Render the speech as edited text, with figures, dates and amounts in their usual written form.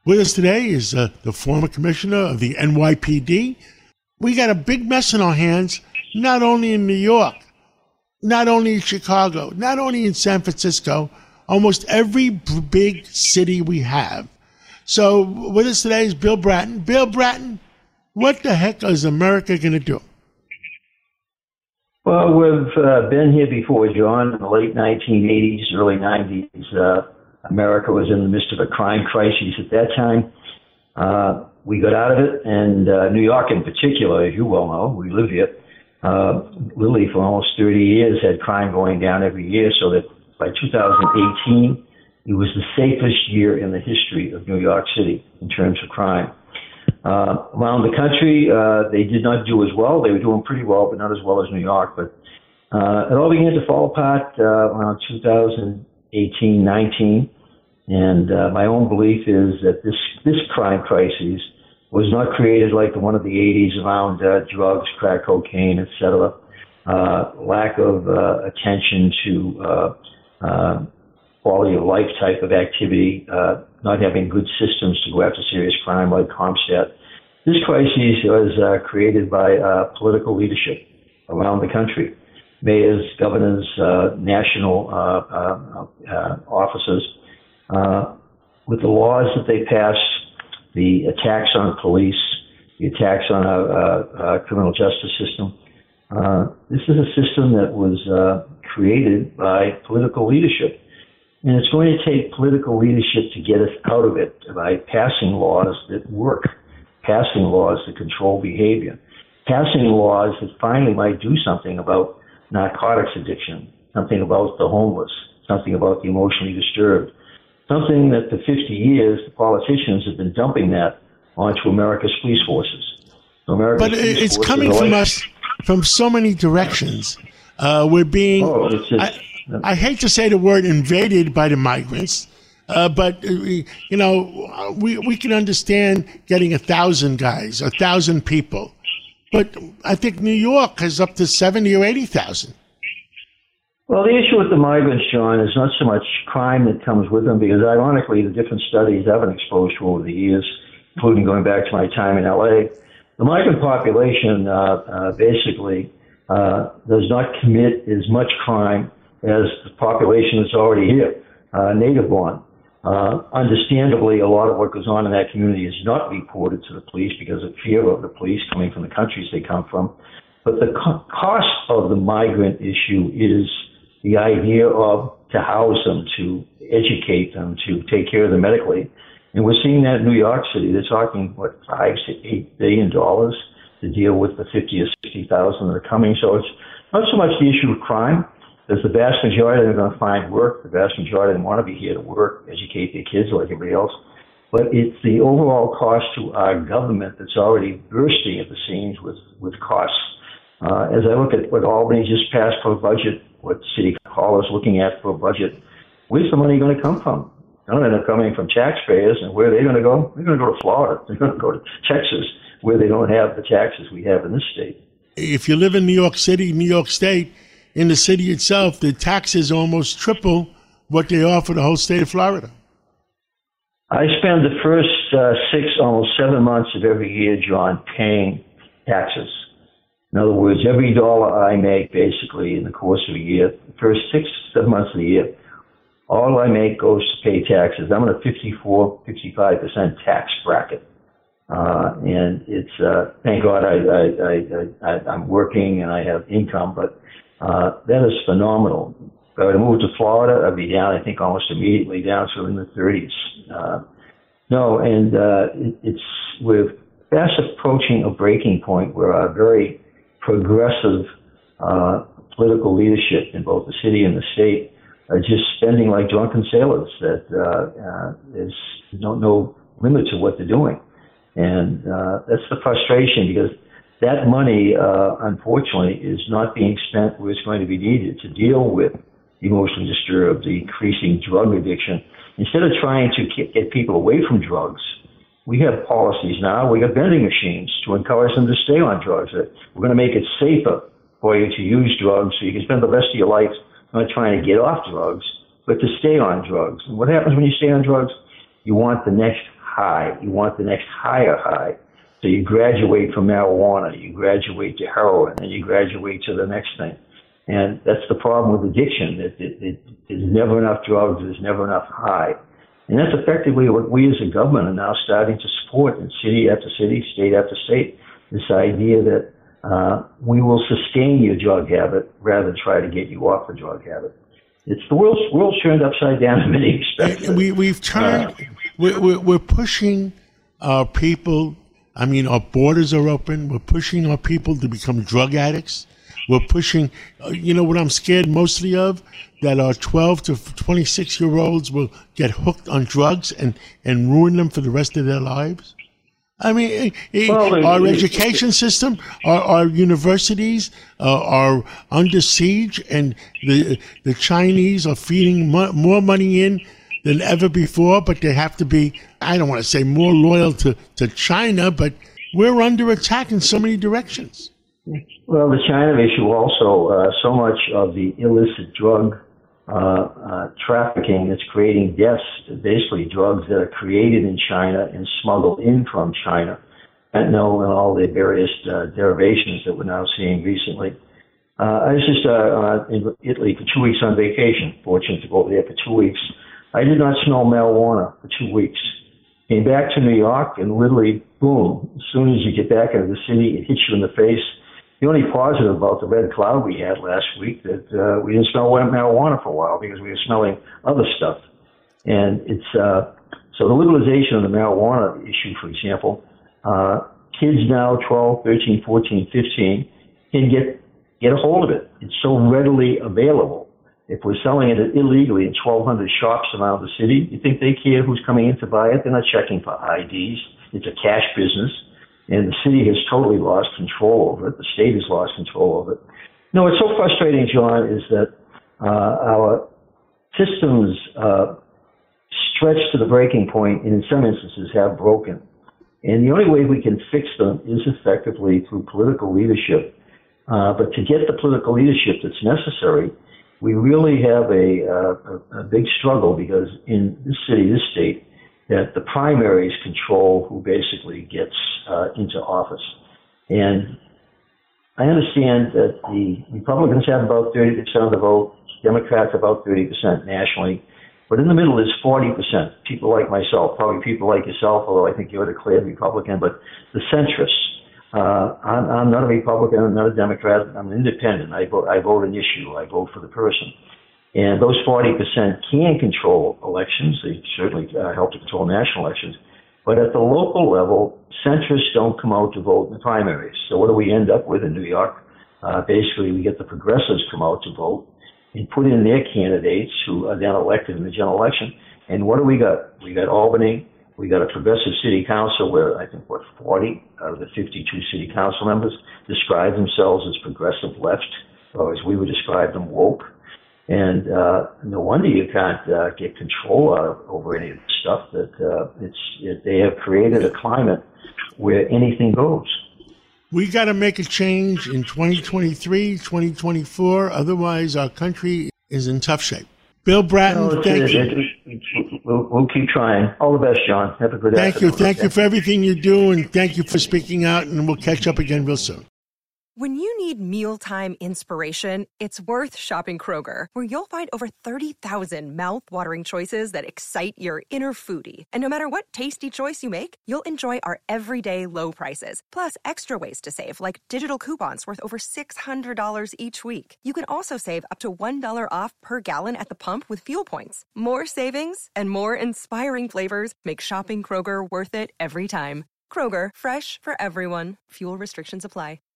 With us today is the former commissioner of the NYPD. We got a big mess in our hands, not only in New York, not only in Chicago, not only in San Francisco, almost every big city we have. So with us today is Bill Bratton. Bill Bratton, what the heck is America going to do? Well, we've been here before, John. In the late 1980s, early 90s, America was in the midst of a crime crisis at that time. We got out of it, and New York in particular, as you well know, we live here, literally for almost 30 years had crime going down every year, so that by 2018, it was the safest year in the history of New York City in terms of crime. Around the country, they did not do as well. They were doing pretty well, but not as well as New York. But it all began to fall apart around 2018-19. And my own belief is that this crime crisis was not created like the one of the 80s around drugs, crack cocaine, etc. Lack of attention to quality of life type of activity, not having good systems to go after serious crime like CompStat. This crisis was created by political leadership around the country. Mayors, governors, national officers. With the laws that they passed, the attacks on police, the attacks on our criminal justice system, this is a system that was created by political leadership. And it's going to take political leadership to get us out of it by passing laws that work, passing laws that control behavior, passing laws that finally might do something about narcotics addiction, something about the homeless, something about the emotionally disturbed, something that for 50 years the politicians have been dumping that onto America's police forces. So but it's coming from us from so many directions. We're being... I hate to say the word invaded by the migrants, but, we can understand getting 1,000 guys, 1,000 people. But I think New York has up to 70 or 80,000. Well, the issue with the migrants, John, is not so much crime that comes with them, because ironically, the different studies I've been exposed to over the years, including going back to my time in L.A., the migrant population basically does not commit as much crime as the population that's already here, native-born. Understandably, a lot of what goes on in that community is not reported to the police because of fear of the police coming from the countries they come from. But the cost of the migrant issue is the idea of to house them, to educate them, to take care of them medically. And we're seeing that in New York City. They're talking, $5 to $8 billion to deal with the 50 or 60,000 that are coming. So it's not so much the issue of crime, because the vast majority of them are going to find work. The vast majority of them want to be here to work, educate their kids like everybody else. But it's the overall cost to our government that's already bursting at the seams with costs. As I look at what Albany just passed for a budget, what City Hall is looking at for a budget, where's the money going to come from? It's going to end up coming from taxpayers, and where are they going to go? They're going to go to Florida. They're going to go to Texas, where they don't have the taxes we have in this state. If you live in New York City, New York State, in the city itself, the taxes almost triple what they are for the whole state of Florida. I spend the first 6, almost 7 months of every year, John, paying taxes. In other words, every dollar I make, basically, in the course of a year, the first 6, 7 months of the year, all I make goes to pay taxes. I'm in a 54, 55% tax bracket. And it's, thank God I'm working and I have income, but that is phenomenal. If I were to move to Florida, I'd be down, I think, almost immediately down to in the 30s. We're fast approaching a breaking point where our very progressive political leadership in both the city and the state are just spending like drunken sailors. That there's no limit to what they're doing. And that's the frustration, because that money, unfortunately, is not being spent where it's going to be needed to deal with the emotionally disturbed, the increasing drug addiction. Instead of trying to get people away from drugs, we have policies now. We have vending machines to encourage them to stay on drugs. We're going to make it safer for you to use drugs so you can spend the rest of your life not trying to get off drugs, but to stay on drugs. And what happens when you stay on drugs? You want the next high. You want the next higher high. So you graduate from marijuana, you graduate to heroin, and you graduate to the next thing. And that's the problem with addiction. There's never enough drugs, there's never enough high. And that's effectively what we as a government are now starting to support in city after city, state after state, this idea that we will sustain your drug habit rather than try to get you off the drug habit. It's the world's turned upside down in many respects. We've turned, we're pushing our people. I mean, our borders are open. We're pushing our people to become drug addicts. We're pushing, you know what I'm scared mostly of? That our 12 to 26-year-olds will get hooked on drugs and ruin them for the rest of their lives. I mean, our education system, our universities are under siege, and the Chinese are feeding more money in than ever before, but they have to be, I don't want to say more loyal to China, but we're under attack in so many directions. Well, the China issue also, so much of the illicit drug trafficking that's creating deaths, basically drugs that are created in China and smuggled in from China, fentanyl and all the various derivations that we're now seeing recently. I was just in Italy for 2 weeks on vacation, fortunate to go over there for 2 weeks. I did not smell marijuana for 2 weeks. Came back to New York and literally, boom, as soon as you get back into the city, it hits you in the face. The only positive about the red cloud we had last week that we didn't smell marijuana for a while because we were smelling other stuff. And it's so the legalization of the marijuana issue, for example, kids now 12, 13, 14, 15 can get a hold of it. It's so readily available. If we're selling it illegally in 1,200 shops around the city, you think they care who's coming in to buy it? They're not checking for IDs. It's a cash business. And the city has totally lost control over it. The state has lost control over it. No, what's so frustrating, John, is that our systems stretch to the breaking point and in some instances have broken. And the only way we can fix them is effectively through political leadership. But to get the political leadership that's necessary, we really have a big struggle because in this city, this state, that the primaries control who basically gets into office. And I understand that the Republicans have about 30% of the vote, Democrats about 30% nationally, but in the middle is 40%. People like myself, probably people like yourself, although I think you're a declared Republican, but the centrists. I'm not a Republican, I'm not a Democrat, I'm an independent. I vote an issue, I vote for the person. And those 40% can control elections. They certainly help to control national elections. But at the local level, centrists don't come out to vote in the primaries. So what do we end up with in New York? Basically, we get the progressives come out to vote and put in their candidates who are then elected in the general election. And what do we got? We got Albany. We got a progressive city council where I think, 40 out of the 52 city council members describe themselves as progressive left, or as we would describe them, woke. And no wonder you can't get control over any of the stuff that they have created a climate where anything goes. We got to make a change in 2023, 2024. Otherwise, our country is in tough shape. Bill Bratton, thank you. We'll keep trying. All the best, John. Have a good afternoon. Thank you for everything you do, and thank you for speaking out, and we'll catch up again real soon. When you need mealtime inspiration, it's worth shopping Kroger, where you'll find over 30,000 mouth-watering choices that excite your inner foodie. And no matter what tasty choice you make, you'll enjoy our everyday low prices, plus extra ways to save, like digital coupons worth over $600 each week. You can also save up to $1 off per gallon at the pump with fuel points. More savings and more inspiring flavors make shopping Kroger worth it every time. Kroger, fresh for everyone. Fuel restrictions apply.